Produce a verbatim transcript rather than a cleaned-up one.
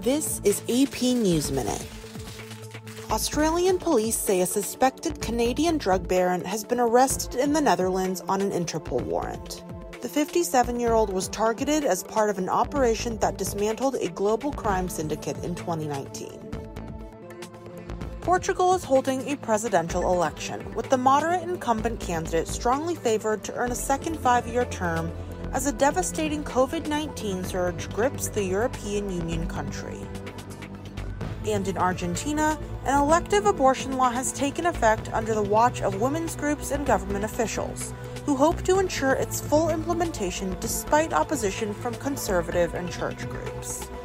This is A P News Minute. Australian police say a suspected Canadian drug baron has been arrested in the Netherlands on an Interpol warrant. The fifty-seven-year-old was targeted as part of an operation that dismantled a global crime syndicate in twenty nineteen. Portugal is holding a presidential election, with the moderate incumbent candidate strongly favored to earn a second five-year term as a devastating covid nineteen surge grips the European Union country. And in Argentina, an elective abortion law has taken effect under the watch of women's groups and government officials, who hope to ensure its full implementation despite opposition from conservative and church groups.